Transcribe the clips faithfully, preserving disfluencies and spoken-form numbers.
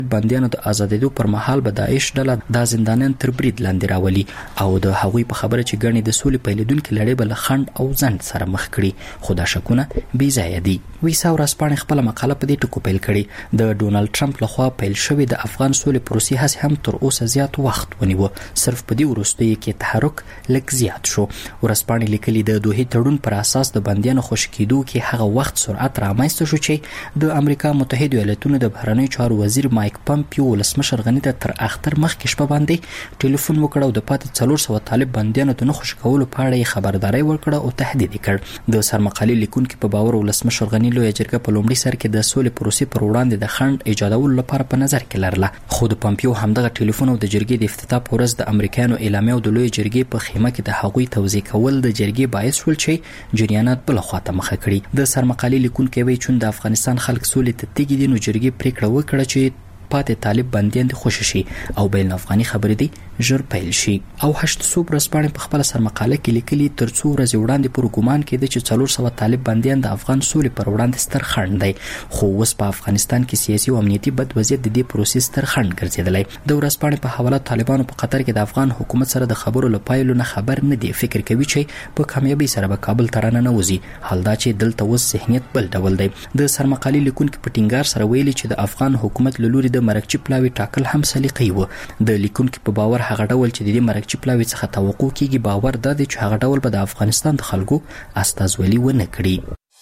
بندیانو د آزادېدو پر مهال به داعش ډله د زندانیان تر برید لاندې راولي او د هغوی په خبره چې ګڼي د سولې پیلېدونکې لړۍ به له خنډ او ځنډ سره مخ کړي، خو دا شکونه بې ځایه دي. ویسا ورځپاڼې خپله مقاله په دې ټکو پیل کړې. د ډونالډ ټرمپ لخوا پیل شوې د افغان سولې پروسې هڅې هم تر اوسه زیات وخت ونیوه، صرف په دې وروستیو کې تحرک لږ زیات شو. ورځپاڼې لیکلي د دوحې تړون پر اساس د بندیانو خوشي کېدو کې هغه وخت سرعت رامنځته شو چې د امریکا متحده ایالاتونو د بهرنیو چارو وزیر مایک پمپیو ولسمشر غني ته تر اختر مخکې شپه باندې ټلیفون وکړ او د پاتې څلور سوه طالب بندیانو ته نه خوشي کولو په اړه یې خبرداری ورکړه او تهدید یې کړ. د سرمقالې لیکونکي په باور ولسمشر غني لویه جرګه په لومړي سر کې د سولې پروسې پر وړاندې د خنډ ایجادولو لپاره په نظر کې لرله، خو د پمپیو همدغه ټلیفون او د جرګې د افتتاح په ورځ د امریکایانو اعلامیه او د لویه جرګې په خیمه کې د هغوی توضیح کول د جرګې باعث شول چې جریانات بله خواته مخه کړي. د سرمقالې لیکونکی وایي چې د افغانستان خلک سولې ته تږي دي، نو جرګې پریکړه وکړه چې پاتې طالب بندیان دي خوشي شي او بین افغاني خبرې دي ژر پیل شي. او هشت صوب ورځپاڼې په خپله سرمقاله کې لیکلي تر څو ورځې وړاندې پورې ګمان کېده چې څلور سوه طالب بندیان د افغان سولې پر وړاندې ستر خنډ دی، خو اوس په افغانستان کې سیاسي او امنیتي بد وضعیت د دې پروسې ستر خنډ ګرځېدلی. د ورځپاڼې په حواله طالبانو په قطر کې د افغان حکومت سره د خبرو له پایلو نه خبر نه دي، فکر کوي چې په کامیابۍ سره به کابل ته راننوځي، حال دا چې دلته اوس ذهنیت بل ډول دی. د سرمقالې لیکونکي په ټینګار سره ویلي چې د افغان حکومت له لوري د مرکچي پلاوي ټاکل هم سلیقې و. د لیکونکي په باور هغه ډول چې د دې مرکچي پلاوي څخه توقع کیږي باور دا دی چې هغه ډول به د افغانستان د خلکو استازولي ونه کړي.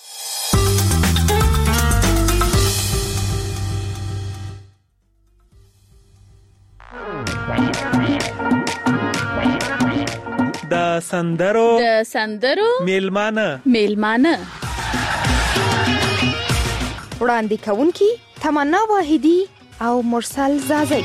د سندرو د سندرو میلمانه میلمانه وړاندې کوونکی تمنا واحدی او مرسل زازی.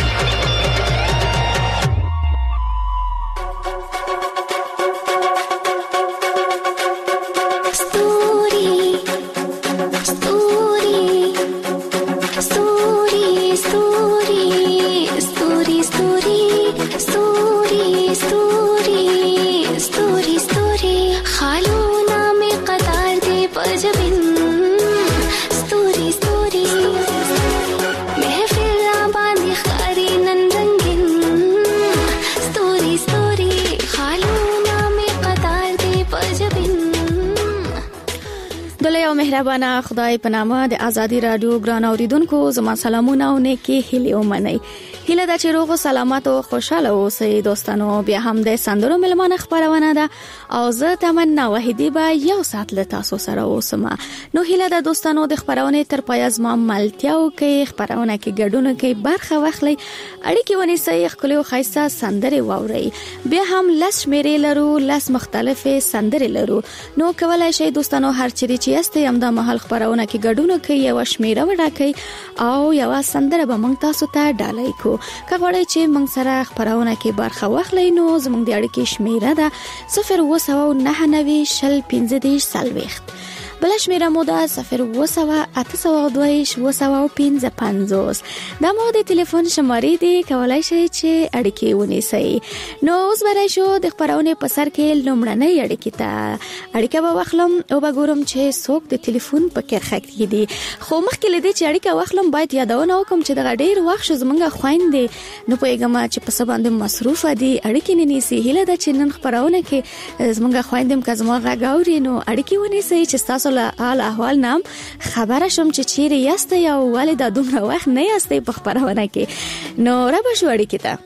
مهربانه خدای په نامه د ازادي رادیو ګران اوریدونکو زما سلامونه او نیکی هیله ومنئ. هیله ده چې روغ او سلامت او خوشاله اوسئ دوستانو. بیا هم د سندرو ملمانه خبرونه ده او زه تمنا وحیدی به یو ساعت له تاسو سره اوسم. نو هیله ده دوستانو د خبرونه تر پای زما ملتیاو کې خبرونه کې ګډون کې برخه واخلئ، اړیکې ونیسئ، خپل او خاصه سندري واورئ. بیا هم لس شمیرې لرو، لس مختلفه سندري لرو. نو کولای شئ دوستانو هر چیرې چې یاست یم د محل خبرونه کې ګډون کې یو شمیره وډاکئ او یو سندره به مونږ تاسو ته ډالۍ کو. که غواړئ چې مونږ سره خبرونه کې برخه واخلئ نو زموږ د اړیکې شمیره ده صفر اووه سوه نهه نوي شل پنځه دېرش څلوېښت. بل شمیره مو ده صفر اووه سوه اته سوه دوه ویشت اووه سوه پنځه پنځوس. دا مو د ټلیفون شمارې دي، کولای شئ چې اړیکې ونیسئ. نو اوس به راشو د خبرونې په سر کې لومړنۍ اړیکې ته. اړیکه به واخلم او به ګورم چې څوک د ټلیفون په کرخه کې دي. خو مخکې له دې چې اړیکه واخلم باید یادونه وکړم چې دغه ډېر وخت شو زموږ خویندې نو پوهېږم چې په څه باندې مصروفه دي، اړیکې نه نیسي. هیله ده چې نن خبرونه کې زموږ خویندې هم که زما غږ اوري نو اړیکې ونیسئ چې ستاسو له حال احوال نام خبره شم چې چیرې یاستئ او ولې دا دومره وخت نه یاستئ په خبرونه کې. نو را به شو اړیکې ته.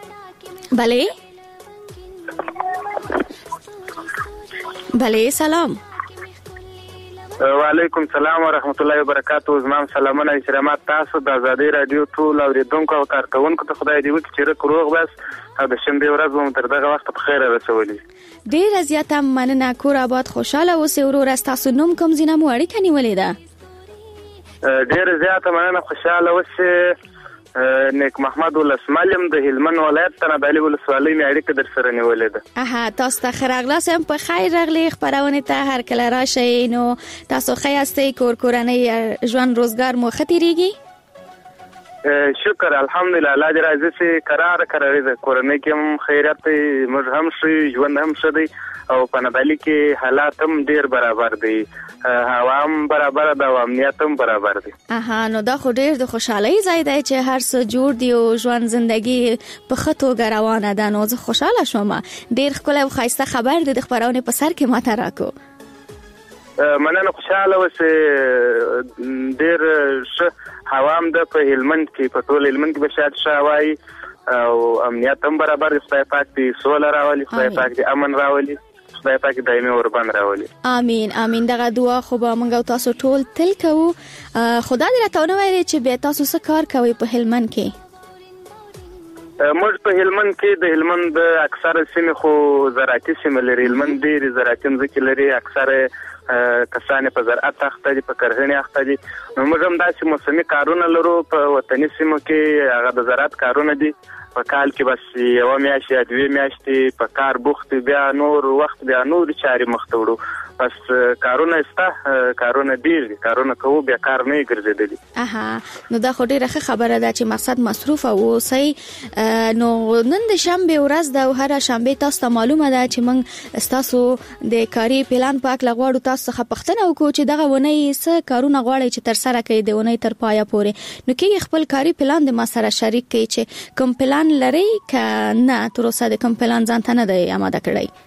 بله بله سلام. وعلیکم سلام ورحمت الله وبرکاتہ. زمام سلامونه اشرامات تاسو د ازادي رادیو ټول اوریدونکو او کارکونکو ته خدای دې وکړي چې روغ بس او د شنبه ورځ مو تر دغه وخت په خیر رسولي. ډیر زیاته مننه. کور آباد خوشاله اوسئ. ورور تاسو نوم کوم زینه مو اړیکه نیولې ده؟ ډیر زیاته مننه، خوشاله اوسئ. نیک محمد ولسمالم د هلمند ولایت تنبالي ولسوالۍ می اړیکه در سره نیولې ده. اها تاسو ته خراغلاس هم په خیر راغلی خبرونه ته هر کله راشئ. نو تاسو ښه یاستئ؟ کور کورنۍ ژوند روزګار مو ښه تیریږي؟ شکر الحمدلله الله دې راځي چې قرار قرارې د کورنۍ کې هم خیرات موږ هم شي ژوند هم ښه دی او په نادالي کې حالات هم ډیر برابر دي هوا هم برابر ده او امنیت هم برابر دی. اها نو دا خو ډیر د خوشحالۍ ځای دی چې هر څه جوړ دی او ژوند زندگی په ښه توګه روانه ده. نو زه خوشاله شوم. ډیر ښکلی او ښایسته خبر دی د خپرونې په سر کې ماته راکو. مننه خوشاله اوسې. ډیر ښه هوا هم ده په هلمند کې په ټول هلمند کې به شاید ښه هوا وي او امنیت هم برابر دی. خدای پاک دې سوله راولي، خدای پاک دې امن راولي، خدای پاک دایمي اوربند راولي. امين امين. دغه دعا خو به موږ او تاسو ټول تل کوو. خدای دې راته ونه وایي چې به تاسو څه کار کوئ په هلمند کې؟ موږ په هلمند کې د هلمند اکثره سیمې خو زراعتي سیمې لري. هلمند ډېرې زراعتي ځمکې لري، اکثره کسان په زراعت اخته دي، په کرهڼې اخته دي. نو موږ هم داسې موسمي کارونه لرو په وطني سیمو کې. هغه د زراعت کارونه دي. په کال کې بس یو میاشت یا دوه میاشتې په کار بوخت، بیا نور وخت بیا نور چاري مخ ته وړو. بس کارونه استه کارونه ډیر دي، کارونه کوو بیا کار نه ګرځیدلی. اها نو دا خو ډیره ښه خبره ده چې مقصد مصروف اوسئ. نو نن د شنبه ورځ ده او هر شنبه تاسو ته معلومه ده چې موږ تاسو د کاري پلان پاک لغواړو. تاسو څخه پوښتنه وکړو چې دغه ونی څه کارونه غواړي چې تر سره کړئ د ونی تر پایه پورې. نو کې خپل کاري پلان د ما سره شریک کړئ چې کوم پلان لري که نه تر اوسه د کوم پلان ځان ته نه دی آماده کړی؟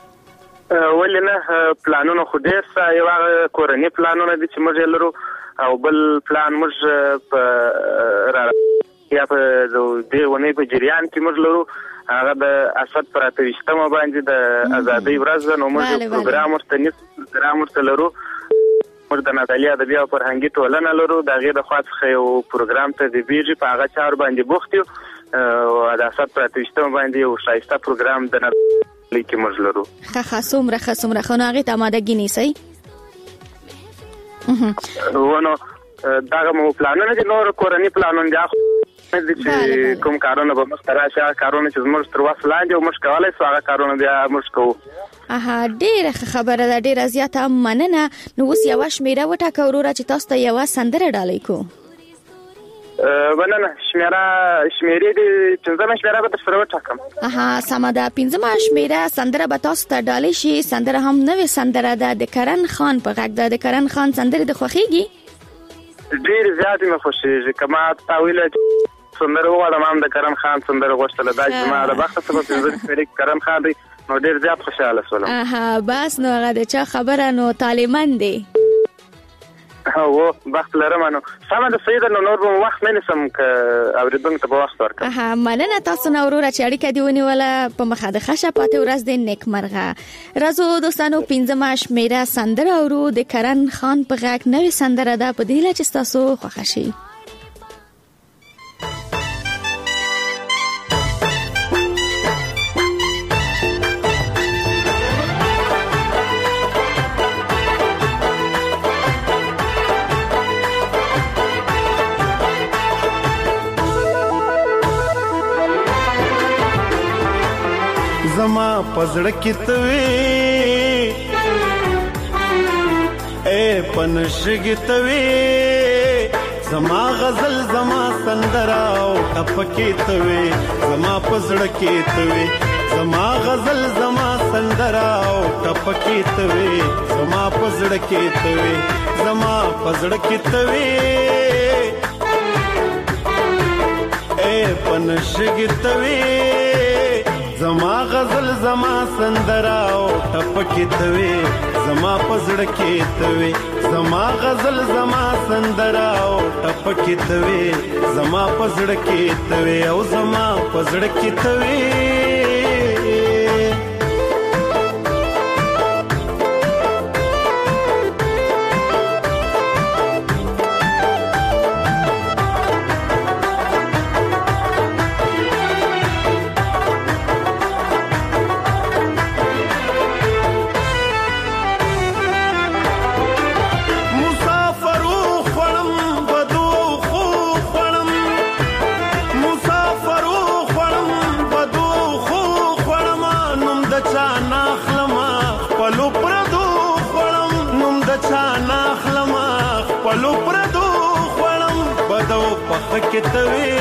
ولې نه، پلانونه خو ډېر څه یو هغه کورني پلانونه دي چې موږ لرو او بل پلان موږ په یا په دې ونې په جریان کې موږ لرو. هغه د اسد پر اته ویشتمه باندې د ازادۍ ورځ ده. نو موږ پروګرام ورته نیس پروګرام ورته لرو. موږ د نادالي ادبي او فرهنګي ټولنه لرو. د هغې د خوا څخه یو پروګرام ته د بیږي په هغه چارو باندې بوخت یو او د اسد پر اته ویشتمه باندې یو ښایسته پروګرام د نادالي کې موږ لرو. ښه ښه څومره ښه څومره ښه. نو هغې ته آمادګي نیسئ. نو دغه مو پلانونه دي. نور کورني پلانونه دي چې کوم کارونه به مخ ته راشي، هغه کارونه چې زموږ تر وس لاندې او موږ کولی شو هغه کارونه بیا موږ کوو. اها ډېره ښه خبره ده، ډېره زیاته مننه. نو اوس یوه شمېره وټاکه وروره چې تاسو ته یوه سندره ډالۍ کړو. مننه. شمېره شمېرې دي پنځمه شمېره به درسره وټاکم. اها سمه ده. پنځمه شمېره سندره به تاسو ته ډالۍ شي. سندره هم نوې سندره ده د کرن خان په غږ ده. د کرن خان سندرې د خوښېږي؟ ډېر زیات مې خوښېږي. که ما تا ویله سندره وغواړم هم د کرن خان سندره غوښتله. دا چې زما د بخته څخه پنځه شمېرې کرن خان دی نو ډېر زیات خوشحاله شولم. اها بس نو هغه د چا خبره نو طالبان دی. او وخت لرم. نو سمه ده سیده. نو نور به وخت نه نیسم که اورېدونکو ته به وخت ورکړم. اها مننه تاسو نه وروره چې اړیکه دې ونیوله. په مخه د ښه شپاته ورځ دې نیکمرغه. راځو دوستانو پنځمه شمېره سندره اورو د کرن خان په غږ. نوې سندره ده په دې هیله چې ستاسو خوښه شي. زما پزړه کې توي اے پنشګ توي، زما غزل زما سندرا او ټپکې توي. زما پزړه کې توي، زما غزل زما سندرا او ټپکې توي. زما پزړه کې توي، زما پزړه کې توي اے پنشګ توي. زما غزل زما سندرا او ټپکې توي. زما پزړه کې توي، زما غزل زما سندرا او ټپکې توي. زما پزړه کې توي او زما پزړه کې توي. وخه کې توي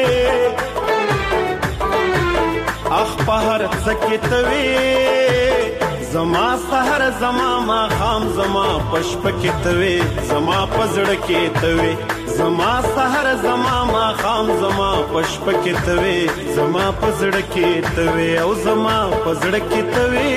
اخ په هر څه کې توي زما سحر زما ما خام زما پشپ کې توي زما پزړه کې توي زما سحر زما ما خام زما پشپ کې توي زما پزړه کې توي او زما پزړه کې توي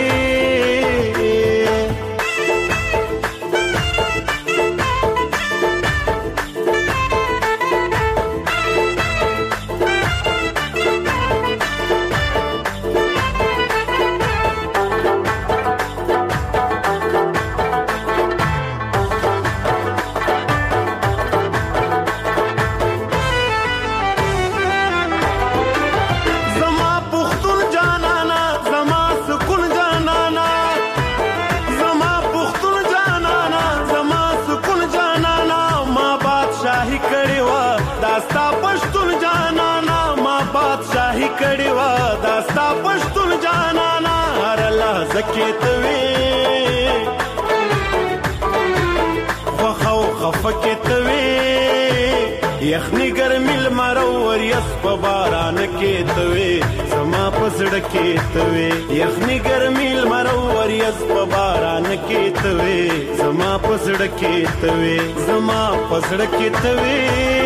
یخنی ګرمي لمرور یس په باران کې توي زما پزړه کې توي یخنی ګرمي لمرور یس په باران کې توي زما پزړه کې توي زما پزړه کې توي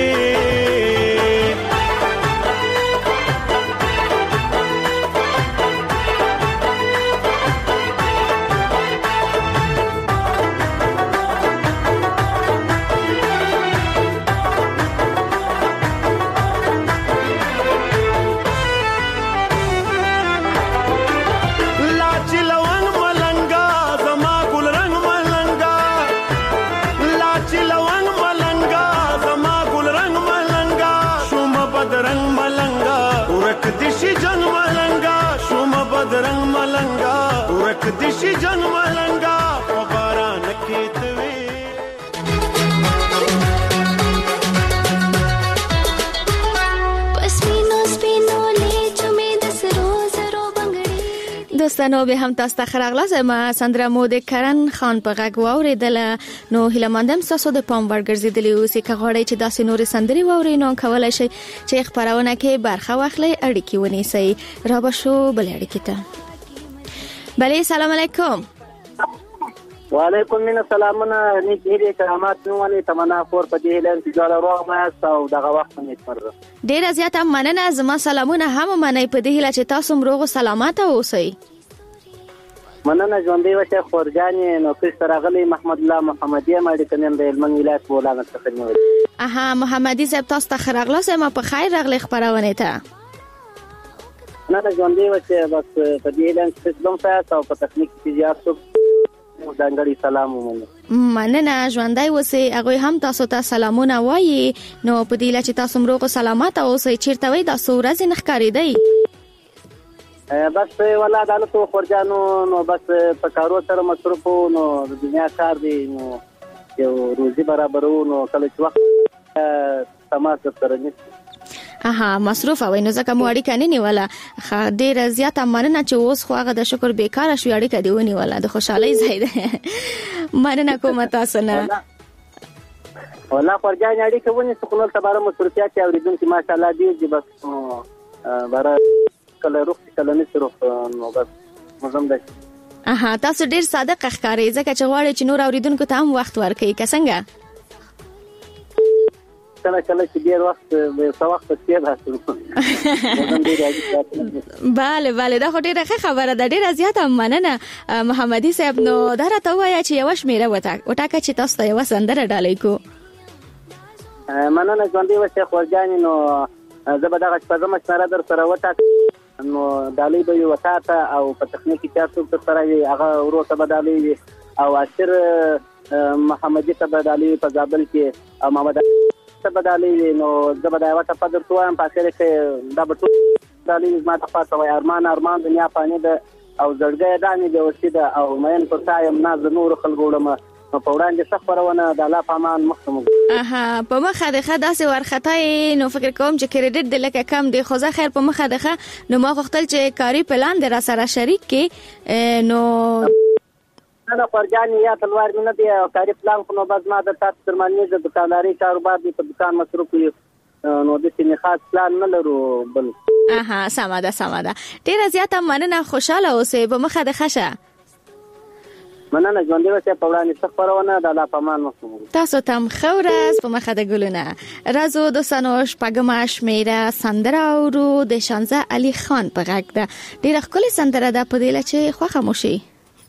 دیشی جنگ ملنگا و باران کی توی دوستانو به هم تاسو ته خراغلاس ما سندره مود کرن خان په غږ واوریدل نو هیله مندم تاسو د پام ورګرځیدلی اوسې که غواړئ چې داسې نورې سندرې واورئ نو کولی شئ چې خبرونه کې برخه واخلئ اړیکې ونیسئ را به شو بلې اړیکې ته بله سلام علیکم وعلیکم السلامونه نیک هیلې کرامات نوونه تمنا خور په دې هیله چې جوړه روغ ماست او دغه وخت مې سپارل ډیره زیاته مننه زما سلامونه هم منئ په دې هیله چې تاسو روغ او سلامت اوسئ مننه ژوندۍ وشه خورجانې نو کښ راغلی محمد الله محمدي مړ کنیم د هلمند ولایت بولانه څخه نیول اها محمدي صاحب تاسو ته خراغلاس ما په خیر راغلی خبرونه ته نه نه ژوندۍ وشه بس په دې هیله چې دوم تاسو او په تکنیک کې زیات څو ځانګړي سلام ومنه مننه ژوندۍ اوسئ هغوی هم تاسو ته سلامونه وایي نو په دې هیله چې تاسو روغ او سلامت اوسئ چیرته وئ تاسو ورځې نه ښکارېدئ بس ولا عدالت او خورجانو نو بس په کارو سره مصروف نو د دنیا کار دی نو یو روزي برابرو نو کله چې وخت تماس سره نشي اها مصروف وای نو ځکه مو اړیکه نه نیوله ډیره زیاته مننه چې اوس خو هغه د شکر بیکاره شو اړیکه دی ونیوله د خوشحالۍ ځای ده مننه کوم تاسو نه والله خورجان اړیکه ونی سکونل تباره مصروفیات اوریدونکو ماشاءالله دی بس بارا کله روح کله نه روح نو بس مزم ده اها تاسو ډیر صادق ښکارئ ځکه چې غواړئ چې نور اوریدونکو ته هم وخت ورکړئ که څنګه کله کله چې ډیر وخت به څو وخت کې راځو bale bale دا خو ډیره ښه خبره ده ډیره زیاته مننه محمدي صاحب نو دا راته وایي چې یو شمیره وټاک وټاکه چې تاسو ته یو سندره ډالۍ کو مننه ژوندۍ وشه خورجانې نو زه به دغه شپه زما سره در سره وټاک نو ډالۍ به یو وټاته او په تخنیکی چارڅو تر سره وي هغه ورو ته به ډالۍ وي او اشر محمدي ته به ډالۍ په زابل کې او محمد ته به ډالۍ نو زه به دا یوه ټپه درته وایم په اخر کې دا به ټول ډالۍ زما ته پاته وایي ارمان ارمان دنیا فاني ده او زړګی دا مې بېوسي ده او مین پر تا یم ناز د نورو خلکو وړمه نو په وړاندې ښه خپرونه د الله په امان مخته موږ اها په مخه د ښه داسې وارخطا نو فکر کوم چې کریډټ د لکه کم دی خو زه خیر په مخه د ښه نو ما غوښتل چې کاري پلان د را سره شریک کې نو نه خورجانې یا تلوار مې نه دی او کاري پلان خو نو بس ما د تاسو ترمنځ د دکانداري کاروبار دی په دکان مصروف یو نو د سینې خاص پلان نه لرو بل. اها سمه ده سمه ده. ډیره زیاته مننه، خوشاله اوسئ په مخه د خشه. مننه ژوندۍ اوسئ په وړاندې څه خپرونه د الله په امان مو. تاسو ته هم ښه ورځ په مخه د ګلونه. راځو دوستانو شپږمه شمیره سندره اورو د شانزه علي خان په غږ ده. ډیره ښکلې سندره ده، په دې چې خوښه مو شي.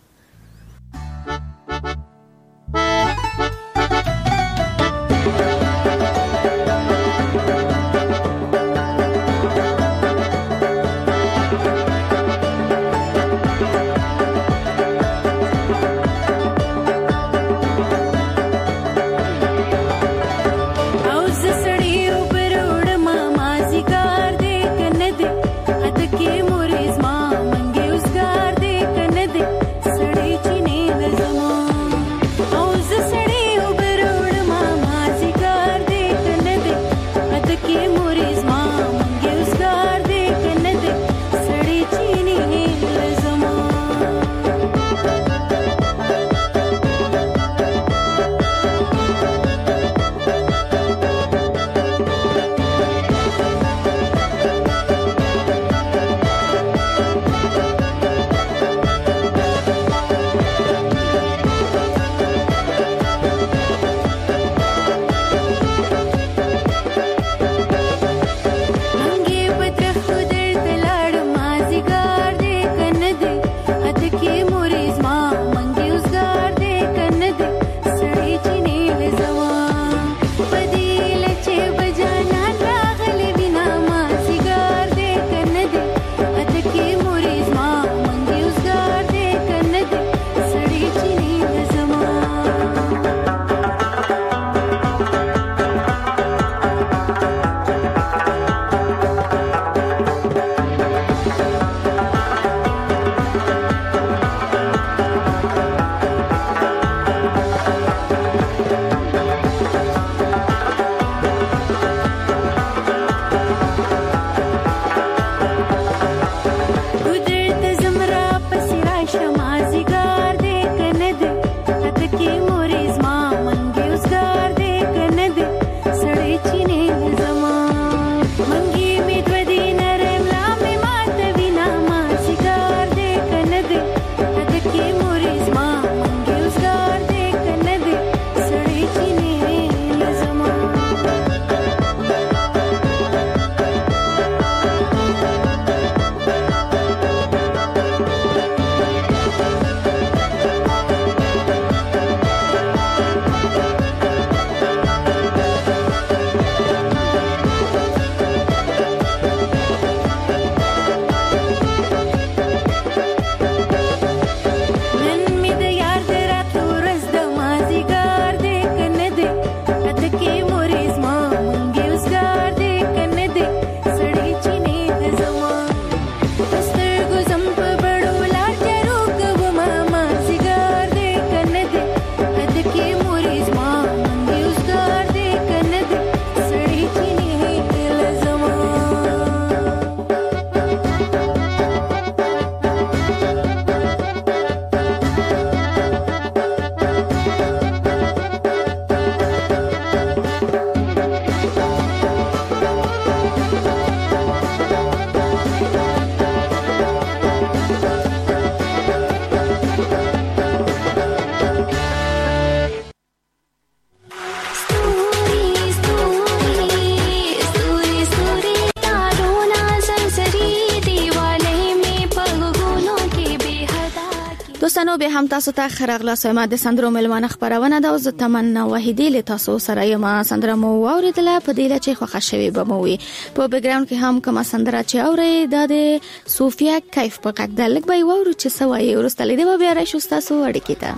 دوستانو به هم تاسو ته خراغلا سمه د سندرو ملمانه خبرونه ده او زه تمنا وحیدی له تاسو سره یم. سندره مو اوریدله په دې لچې خوښه شوی به مو وي. په بیک ګراوند کې هم کومه سندره چې اوري د صوفیا کیف په غږ ده. لږ به وورو چې سوای ورسته لیدې به بیا راشو تاسو اړیکې ته.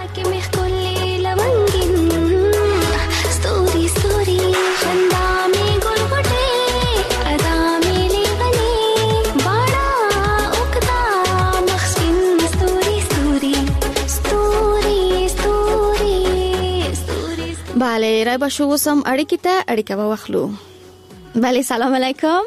بله رای با شو سم اړیکې ته اړیکه به واخلو. بله سلام علیکم.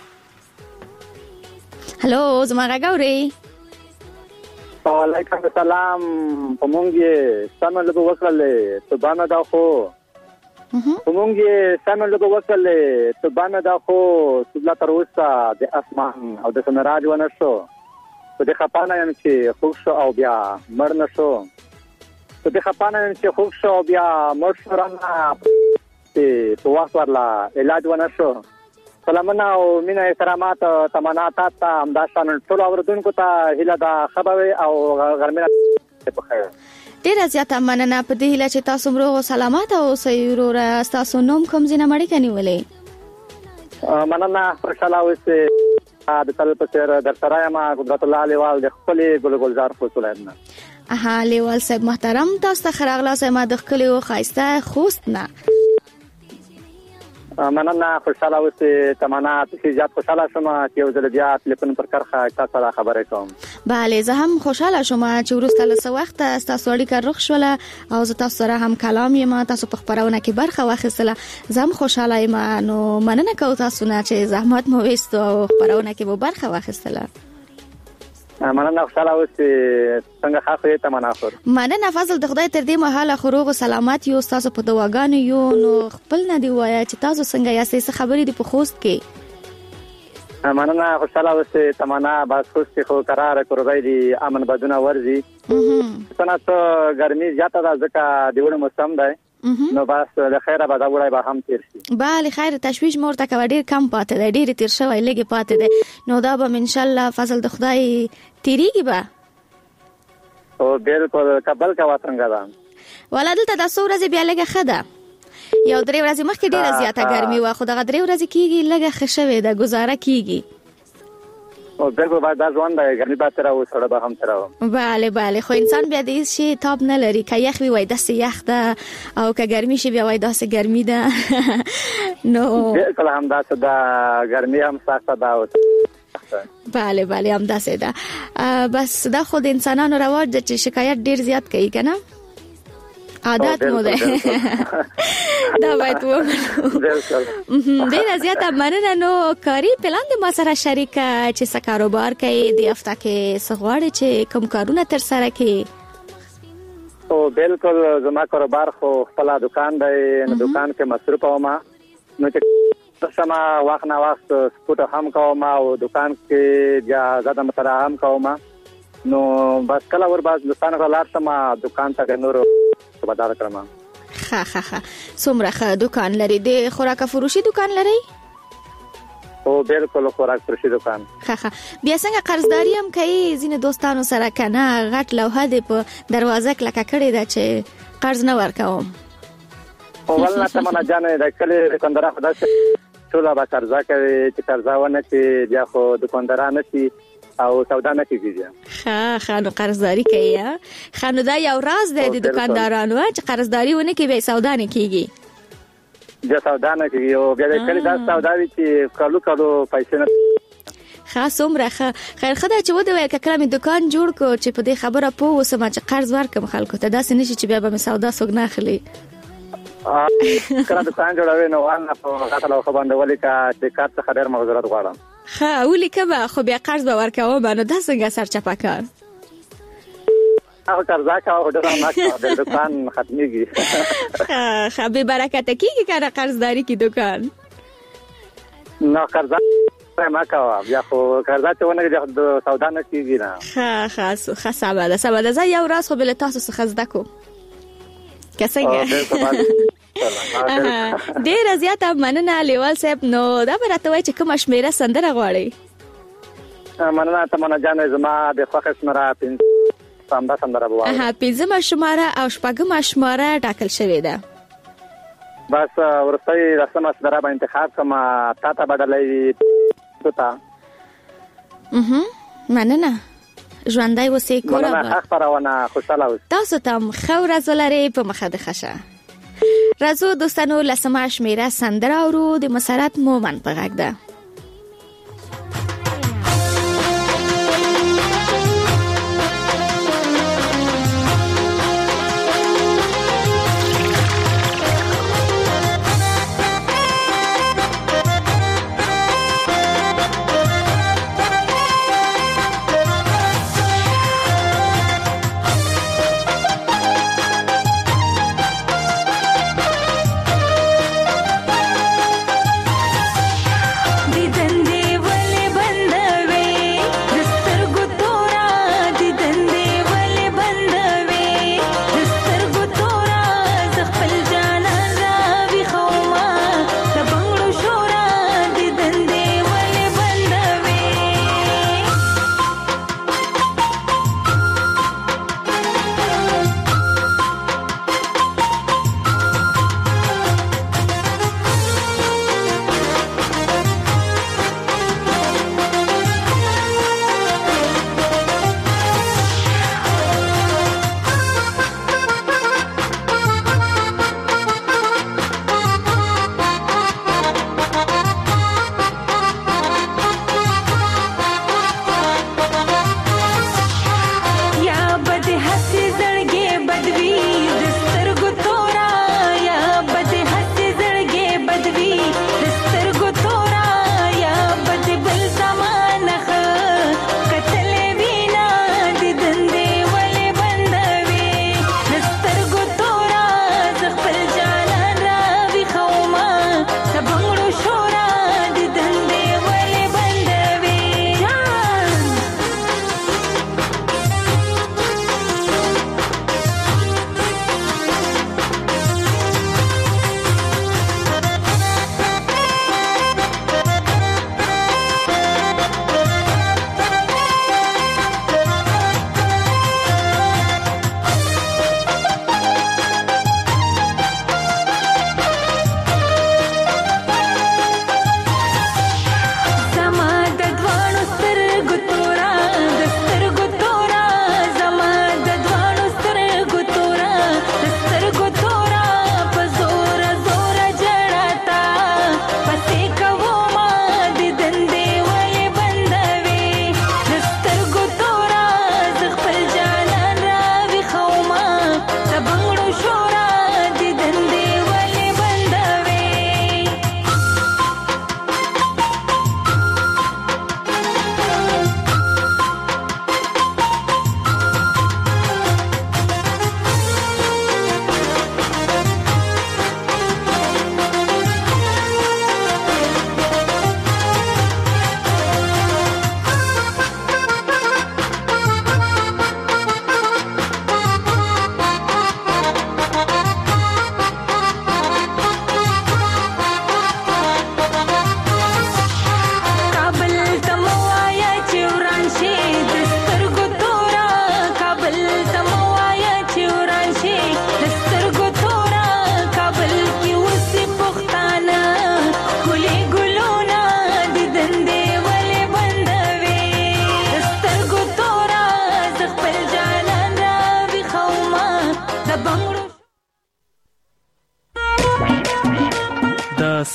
هلو زما غاوري. وعلیکم السلام. په مونږه ستاسو له وکړلې ته باندې دا خو موږ یې سمه لږ وکړل ته باندې دا خو څه تر اوسه د اسمان او د سمراج ونه شو په دې خپانه یم چې خوب شو او بیا مړ نه شو په دې خپانه یم چې خوب شو او بیا مړ شو رانه په وخت ورلا علاج ونه شو سلامونه او مینه احترامات تمنات ته همدا شان ټول اوردونکو ته هیله دا خبره او غرمه په خیر ډیره زیاته مننه په دې هیله چې تاسو مروغ او سلامات اوسئ وروره تاسو نوم کوم ځینه مړی کنيولې مننه خوشاله اوسئ د تل په سر در سره ما قدرت الله لیوال د خپل ګل ګلزار فوسولنه اها لیوال صاحب محترم تاسو ته خراغلا سم د خپل او خاصه خوست نه مننه خوشاله اوسئ تمنات چې زیات خوشاله شوم چې یو ځل بیا تلیفون پر کرخه تاسو سره خبرې کوم بله زه هم خوشاله شوم چې ورسته له وخت تاسو اړیکه رخ شوله او زه تاسو سره هم کلام یم تاسو په خبرونه کې برخه واخیستله زه هم خوشاله یم نو مننه کوم تاسو نه چې زحمت مو وستو او خبرونه کې مو برخه واخیستله مننه خوشاله اوسئ څنګه خاصه تمنا خور مننه فضل د خدای تر دې مهاله خروغ او سلامات یو تاسو په دواګانو یو نو خپل نه دی وای چې تاسو څنګه یاستئ څه خبرې دی په خوست کې مننه خوشاله اوسئ تمنا بس خوست خو قرار کوربای دی امن بدونه ورزي څنګه څه ګرمي زیاته ده ځکه دی وړ موسم دی نو بس له خیره به دا وړای به هم تیر شي bale خیر تشویش مورته کا ډیر کم پاتې دی ډیر تیر شوی لګي پاتې دی نو دا به ان شاء الله فضل د خدای تیریږي به او بالکل قبل کا واتنګا ده ولادل ته د سورې بیا لګه خده یو درې ورځې مخکې ډیره زیاته ګرمي و خو دغه درې ورځې کیږي لګه خښوي د گزاره کیږي او بالکل بعد دا ځوان د ګرمي بات راو سره به هم تراو bale bale خو انسان بیا دې شي تاب نه لري که یخ وي وای داسې یخ ده او که ګرمي شي بیا وای داسې ګرمي ده نو بالکل هم داسې ده ګرمي هم سخته ده bale bale هم داسې ده بس دا خو د انسانانو رواج ده چې شکایت ډیر زیات کوي کنه عادت مو ده دا باید ومنو ډیره زیاته مننه نو کاری پلان د ما سره شریکه چې څه کاروبار کوي د هفته کې څه غواړي چې کوم کارونه تر سره کوي او بالکل زما کاروبار خو خپل دکان دی نو دکان کې مصروف وم نو چې سما وخت نه وخت سپورت هم کوم او دکان کې بیا زیاده مطالعه هم کوم نو بس کله ور باز دکان غلار سما دکان ته نور بدل کړم ها ها ها څومره ښه دکان لري د خوراک فروشي دکان لري او بالکل خوراک فروشي دکان ها ها بیا څنګه قرضداري هم کوي ځینې دوستانو سره کنه غټ لوحه دی په دروازه کلکه کړې ده چې قرض نه ورکوم او ولنه تمنا جانې د کلی دکاندار خدای ټول به قرضا کوي چې قرضا ونه چې بیا خو دکانداران شي او سودا نه کیږي ها خانو قرضداري کوي خانو دا یو راز دی د دکاندارانو چې قرضداري ونه کوي به سودا نه کیږي بیا سودا نه کیږي او بیا د کلی دا سودا وی چې کالو کالو پیسې نه خاص عمره خیر خدای چې ودی وای کله می دکان جوړ کو چې په دې خبره پوه وسم چې قرض ورکم خلکو ته داسې نشي چې بیا به سودا سوګ نه اخلي کله دکان جوړوي نو وانه په غاټه خو باندې ولیکا چې کار څه خبر مغزرات غواړم ها ولي کبه خو بیا قرض به ورکوم باندې د څنګه سرچپکار او قرضا کا او دغه ما کا د دکان ختميږي ها ها به برکت کیږي کنه قرضداري کی دکان نو قرضا ما کا بیا خو قرضا ته ونه د سودا نه کیږي نه ها خاص خاصه ده سبا ده یو راس خو بل تاسو څخه زده کو کڅنګه ډیر زیاته مننه لیوال صاحب نو دا برته وای چې کوم شمیره سندره غواړي مننه تمنا جانې زما د فخر شماره پنځه سمدا سندره بوای ها پنځه شماره او شپږم شماره ټاکل شوې ده بس ورته رسمه سندره به انتخاب کما تا ته بدلې پتا اها مننه ژوندۍ وسې کوله مننه خبرونه خوشاله اوسئ تاسو ته خو رازولري په مخه د خشه رازو دوستانو لسمه شمیره سندره اورو د مسرت مومن په غږ ده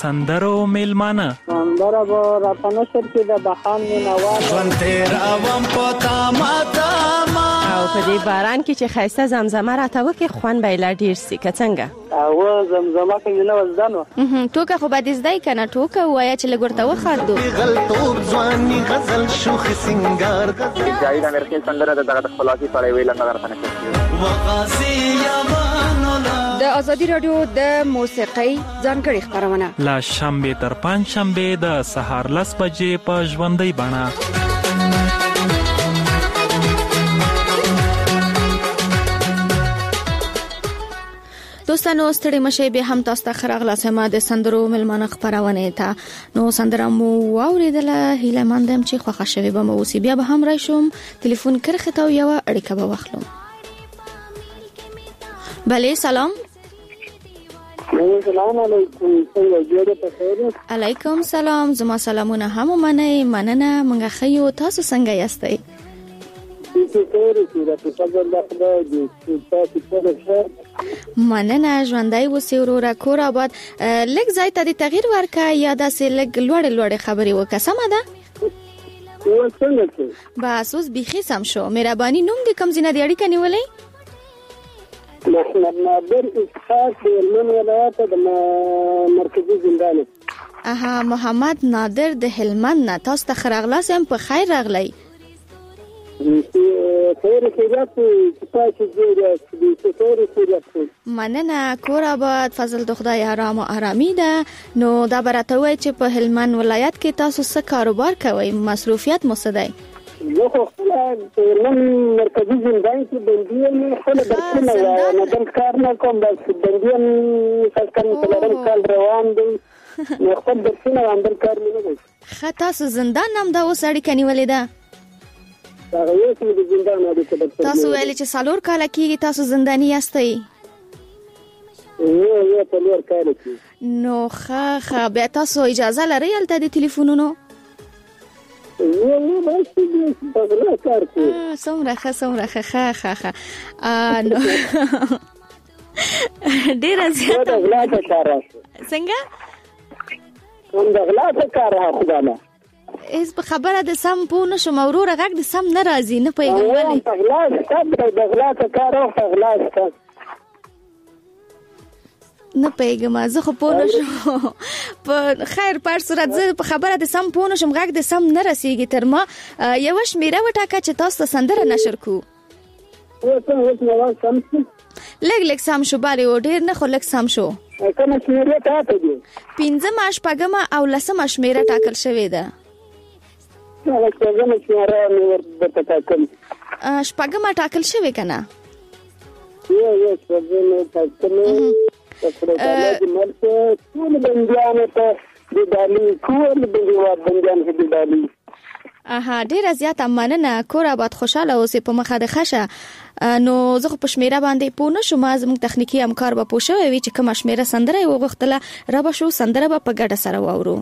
سندرو میلمانه سندره به راته نشر کې د بخان مینوال ژوند تېروم په تامه تامه او په دې باران کې چې ښایسته زمزمه راته وکړي خوند به یې لا ډېر سي که څنګه او زمزمه کې نه وزده نو ټوکه خو به دې زده یې که نه ټوکه ووایه چې لږ ورته وخاندو غلطوب ځواني غزل شوخ سنګار جاوید امرخیل سندره د دغه خپلواکي په اړه ویل نه درته نه وقاسي یمانولا د ازادي رادیو د موسیقۍ ځانګړي خبرونه لا شنبه تر پنځ شنبه د سهار لس بجې په ژوندۍ بڼه. دوستانو ستړي مشه به هم تاسو ته خراغلاس ما د سندرو ملمانه خبرونه ته نو سندره مو واوریدله هیله مندم چې خوښه شوي به مو وسی بیا به هم راشم ټلیفون کرخه تا یو اړیکه به واخلم. بله سلام. سلام علیکم. څنګه جوړه تاسو؟ علیکم سلام. زما سلامونه هم منئ. مننه. منګه خیو تاسو څنګه یاستئ؟ مننه. ژوندۍ اوسئ وروره. کور آباد. لږ ځای ته د تغییر ورکړه یا داسې لږ لوړې لوړې خبرې وکړه. سمه ده؟ بس اوس بیخي سم شو. مهرباني نوم دې کوم ځای نه دی اړیکه نیولې؟ محمد نادر اسحاق د هلمند ولایت د مرکزي زندان. اها محمد نادر د هلمند نه. تاسو ته خراغلاس هم په خیر راغلی. مننه. کور آباد. فضل د خدای آرام او آرامي ده. نو دا براته وای چې په هلمند ولایت کې تاسو څه کاروبار کوئ؟ مصروفیت مو څه دی؟ زه خو خپل هلمند مرکزي زندان کې بندي یم. خپل درسونه وایم. نه دلته کار نه کوم. بس بندي یم. څلورم څلورم کال روان دی. نو خپل درسونه وایم. بل کار مې نه دی. ښه تاسو زندان هم دا اوس اړیکه نیولې ده؟ هغه یې چې د زندان اړیکه ده. تاسو ویلې چې څلور کاله کېږي تاسو زنداني یاستئ؟ یو یو څلور کاله کېږي. نو ښه ښه. بیا تاسو اجازه لرئ هلته د ټلیفونونو؟ څومره ښه څومره ښه ښه ښه ښه نو ډېره زیاته څنګه کوم د غلا څه کار خدانه هیڅ په خبره د سم پوه نه شوم. وروره غږ د سم نه راځي. نه پوهېږم ولې د غلا د غلا څه کار او غلا څه نه پوهېږم. زه خو پوه نه شوم. په خیر په هر صورت زه په خبره د سم پوه نه شوم. غږ د سم نه رسېږي تر ما. یوه شمېره وټاکه چې تاسو ته سندره نشر کړو. لږ لږ سم شو. بارې و ډېر نه خو لږ سم شو. کومه شمېره تاته دي؟ پنځمه شپږمه او لسمه شمېره ټاکل شوې ده. شپږمه شمېره مې ورته ټاکل. شپږمه ټاکل شوې که نه؟ یو یو شپږمه ټاکل. ټول بندیانو ته د ډالۍ ټول بندیانو ته د ډالۍ. اها ډېره زیاته مننه. کور آباد خوشحاله اوسې په مخه د ښه شه. نو زه خو په شمېره باندې پوه نه شوم. زموږ تخنیکي همکار به پوه شوی وي چې کومه شمېره سندره یې وغوښتله. را به شو سندره به په ګډه سره واورو.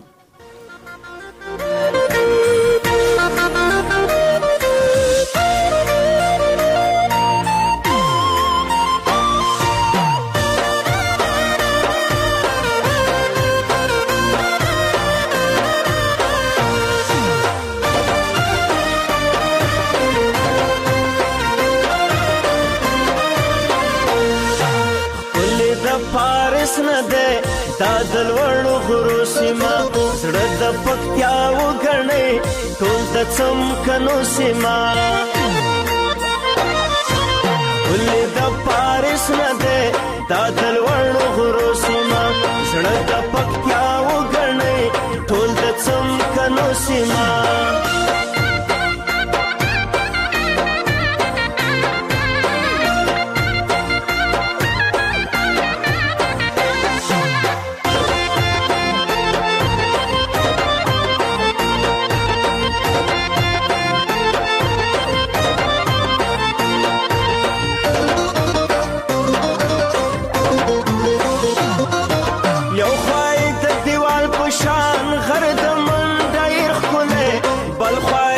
دا دلوړو غرو سیما زړه د پکتیا وګڼې ټول د څمکنو سیما ولې د پاریس نه ده دا دلوړو غرو سیما زړه د پکتیا وګڼې ټول د څمکنو سیما بل خوا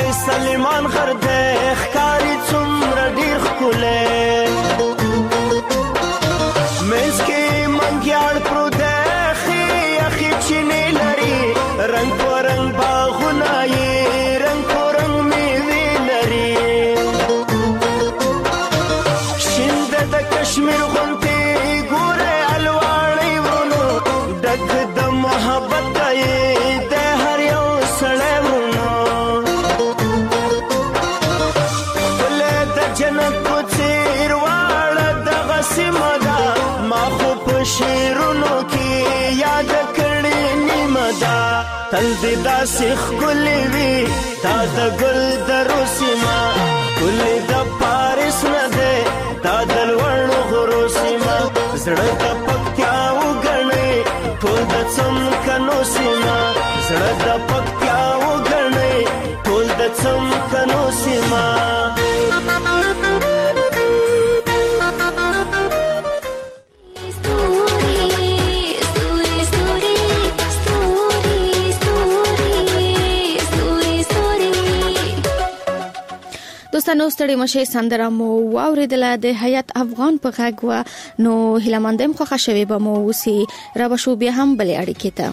تل دې داسې ښکلې وي دا د ګل د روسیما ښکلې د پاریس نه دی دا د لوړو غرو سیمه زړه د پکتیا وګڼئ ټول د څمکنو سیمه زړه د پکتیا وګڼئ ټول د څمکنو سیمه دوستانو ستړي مشه سندره مو واوریدله د حیات افغان په غږ و نو هیلمندم خوښه شوي به مو وسی را بشو بیا هم بلې اړیکې ته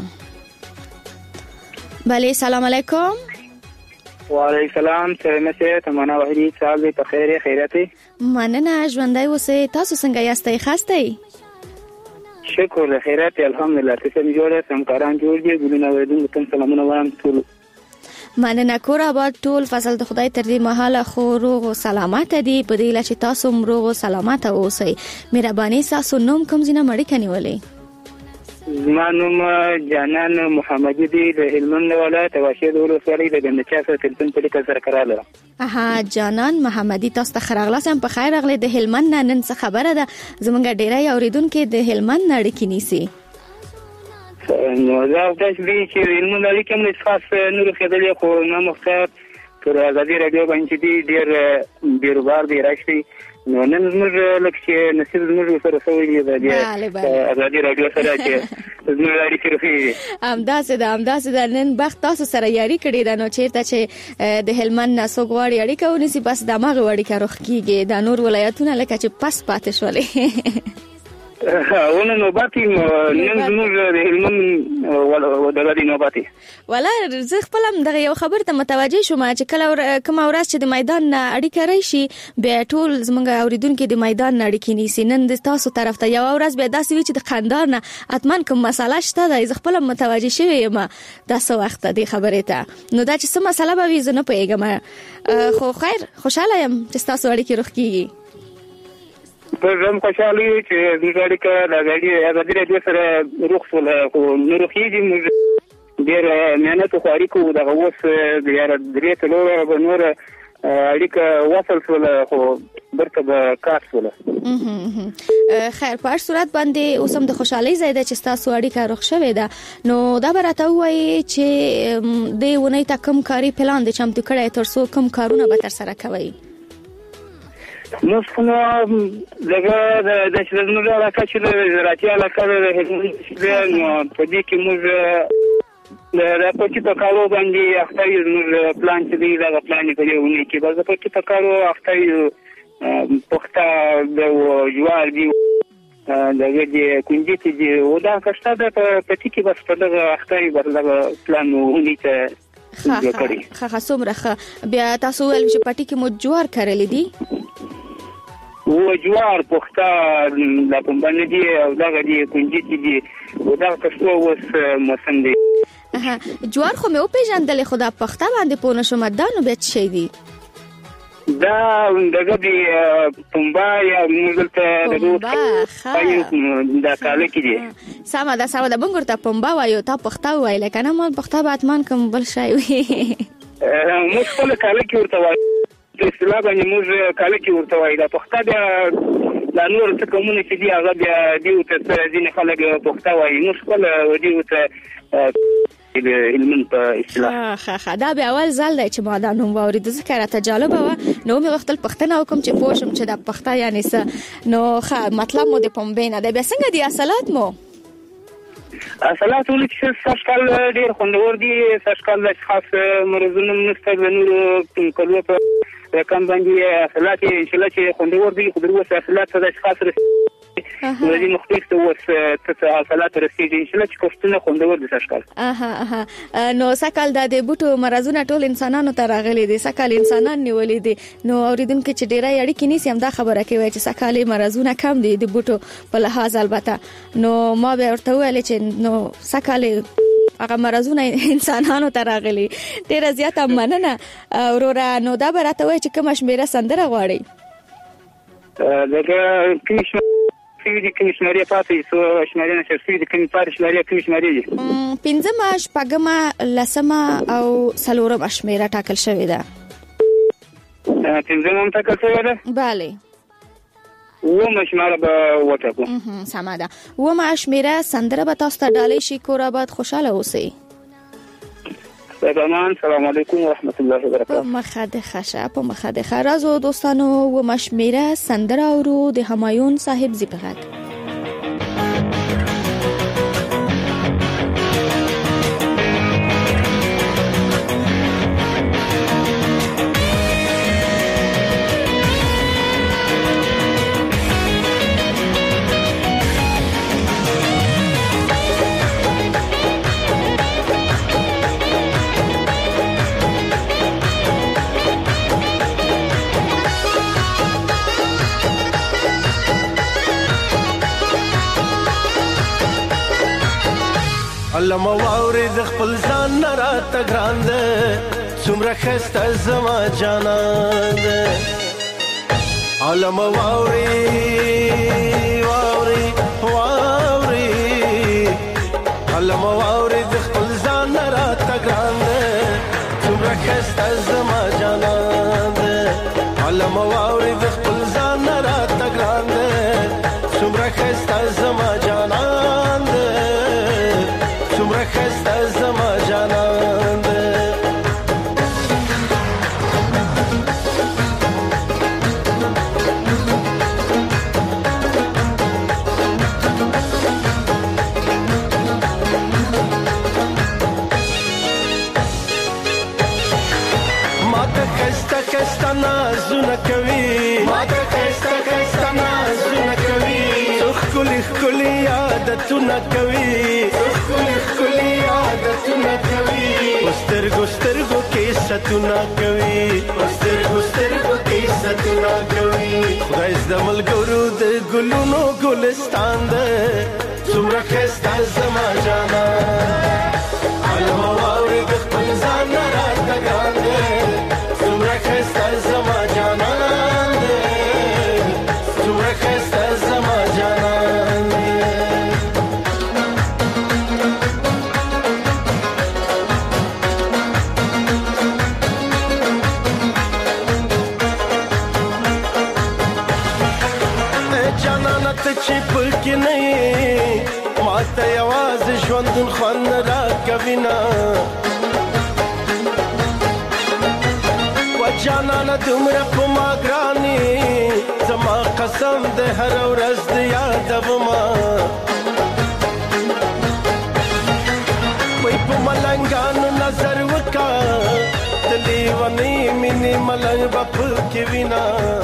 بله سلام علیکم وعلیکم السلام سلام ته تمنا وحدی صاحب په خیر خیرات مننه ژوندۍ اوسئ تاسو څنګه یاستئ خاستئ شکر خیرات الحمدلله تاسو جوړه سمکاران جوړ دي ګلونه وایدون کوم سلامونه وایم ټول مننه کور آباد ټول فضل د خدای تر دې مهاله خو روغ او سلامت دي په دې لچې تاسو روغ او سلامت اوسئ مهرباني تاسو نوم کوم ځنه مړی کنيولې زما نوم جانان محمدي دی د هلمند ولایت واشد ولسوالۍ د ګندچا سره تلپن په لیکه سره کراله اها جانان محمدي تاسو ته خراغلاس هم په خیر اغله د هلمند نن څه خبره ده زمونږ ډیرای اوریدونکو د هلمند نړۍ کې نیسي نو دا د دې چې علم لري کوم خاص نور خدای خو نه مختار پر ازادي رادیو باندې دی ډیر بیروبار دی راشي نو نن موږ لکه نصیب موږ سره سوي دی د ازادي رادیو سره چې زموږ اړیکې رخي امداسه د امداسه د نن بخت تاسو سره یاري کړی دا نو چیرته چې د هلمند نسو غواړي اړیکه ونیسي بس دماغ وړي کا رخ کیږي د نور ولایتونه لکه چې پس پاتې شولې ونه نوباتي نن زموږ د هلمند ودغه نوباتي ولا زه خپل دغه یو خبر ته متوجه شوم چې کله کوم ورځ چې د میدان اړیکه راشي به ټول زموږ اوریدونکو د میدان اړیکې نیسي نن د تاسو طرف ته یو ورځ به داسې وي چې د خاندار نه اتمن کوم مسله شته د خپل متوجه شوی یم دا څه وخت دی خبره ته نو دا چې څه مسله به وي زه نه پوهیږم خو خیر خوشاله یم چې تاسو اړیکې روغ کیږي په زم خوشاله چې د اړیکه د غړي ازادي رادیو سره رخصول خو نور خېږي موږ ډېر مهنت خو اړیکو دغه اوس د یاره درې څلور نور اړیکه وصل شول خو برته به کار شول خیر په هر صورت باندې اوسم د خوشحالي زیاده چې تاسو اړیکه روغ شوه ده نو دا برته وایي چې د ونې تا کم کاری پلان د چمتو کړه تر څو کم کارونه به تر سره کوي نو څنګه دغه د شنو علاقه چې د زراعتي علاقه د هلمند نو په دې کې موږ د راپورټي په کارو باندې اخته یو پلان چې دی دا پلان کوي ونی کې به په کې په کارو اخته یو پخته د جوار دی دغه دې کونجي چې ودا کښته د پټي کې بس په دغه اخته یو دغه پلان ونی ته خا خا سمره بیا تاسو ول چې پټي کې مو جوار کړل دي و جوار پخته لا پمبانه دي او دغه دي کونجي دي او دا کښته اوس موسم دی جوار خو مې او پیژندل خدا پخته باندې پونه شو مدانو به شي دي دا دغه دي پمبا یا موږ ته دغه دا کال کې دي سما دا سما د بنګور ته پمبا وایو تا پخته وایل کنه مون پخته باتمان کوم بل شي وي موږ خپل کال کې ورته وایو د اصطلاح باندې موږ کال کې ورته وایو دا پخته بیا دا نور څه کومونه چې دی هغه بیا دی ته ځین خلک پخته وایي موږ خپل دی ته د علم په اصطلاح ها ها دا به اول ځل دی چې ما دا نوم واورید ذکر ته جالب و نو مې وختل پښتنه وکم چې پوښم چې دا پښتا یعنی څه نو ښه مطلب مو د پمبینه دا به څنګه دی اصلات مو اصلات ولې چې سشکال ډیر خوندور دي سشکال خاص مرزونه مستقبل نور کلو په کم باندې اصلات ان شاء الله چې خوندور دي خو دروسه اصلات څه خاص ولې مختلف اوس څه اصلات رسیدي ان شاء الله چې کوښتنه خوندور دي سشکال اها اها نو سکال د بوټو مرزونه ټول انسانانو ته راغلي دي سکال انسانان نیولې دي نو اوریدونکو چې ډیرای اړیکې نیسي هم دا خبره کوي چې سکال مرزونه کم دي د بوټو په لحاظ البته نو ما به ورته ویل چې نو سکال هغه مرزونه انسانانو ته راغلي ډیر زیاته مننه اورورا نو دا برته وای چې کوم شمیره سندره غواړي دغه کیش شوي دي کوم شمارې پاتې څو شمارې نشر شوي دي کوم پاتې شمارې کوم شمارې دي پنځمه شپږمه لسمه او څلورمه شمیره ټاکل شوې ده پنځمه هم ټاکل شوې ده بله اوومه شماره به وټاکو سمه ده اوومه شمیره سندره به تاسو ته ډالۍ شي کور آباد خوشحاله اوسئ سلام سلام علیکم و رحمت الله و برکاته په مخه د خشه په مخه د خرازو دوستانو و مشمیره سندره اورو د همایون صاحب زیبغت علم واوري د خپل ځان نه راته ګران ده څومره ښایسته زما جانان ده علم واوري واوري واوري علم واوري د خپل ځان نه راته ګران ده څومره ښایسته زما جانان ده علم واوري د خپل ځان نه راته ګران ده څومره ښایسته زما جانان ده څومره ښایسته زما جانان ده ماته ښایسته ښایسته نازونه کوي ماته ښایسته ښایسته نازونه کوي ښکلي ښکلي عادتونه کوي ښکلي ښکلي عادتونه کوي په سترګو سترګو کې ستونه کوي په سترګو سترګو کې ستونه کوي خدای زده ملګرو د ګلونو ګلستان ده څومره ښایسته زما جانان علم واوري د خپل ځان نه راته ګران ده څومره ښایسته زما جانان ده څومره ښایسته زما جانان ده ته چې پکې نه یې ماته یوازې ژوندون خوند راکوي نه و جانانه دومره په ما ګرانې زما قسم د هره ورځ د یادومه وایي په ملنګانو نظر وکړه د لیونۍ مینې ملنګ به پکې وینه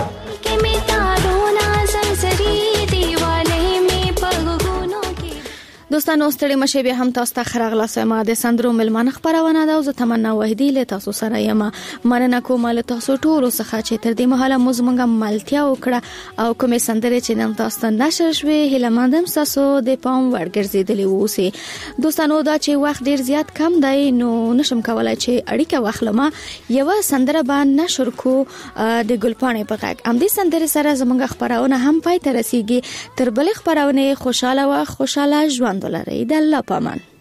دوستانو ستړي مشه به هم تاسو ته خراغلا سما د سندرو ملمانه خبرونه ده او زه تمنا وحیدی له تاسو سره یم مننه کوم له تاسو ټول څخه چې تر دې مهاله مزمنګ ملتیا وکړه او کومې سندرې چې نن تاسو ته نشر شوې هله مندم تاسو د پام ورګرځیدلې ووسی دوستانو دا چې وخت ډیر زیات کم دی نو نشم کولای چې اړیکه واخلم یو سندره باندې نشر کو د ګلپانې په غږ ام دې سندرې سره زمونږ خبرونه هم پای ته رسیږي تر بل خبرونه خوشاله او خوشاله ژوند ولرئ د الله پامان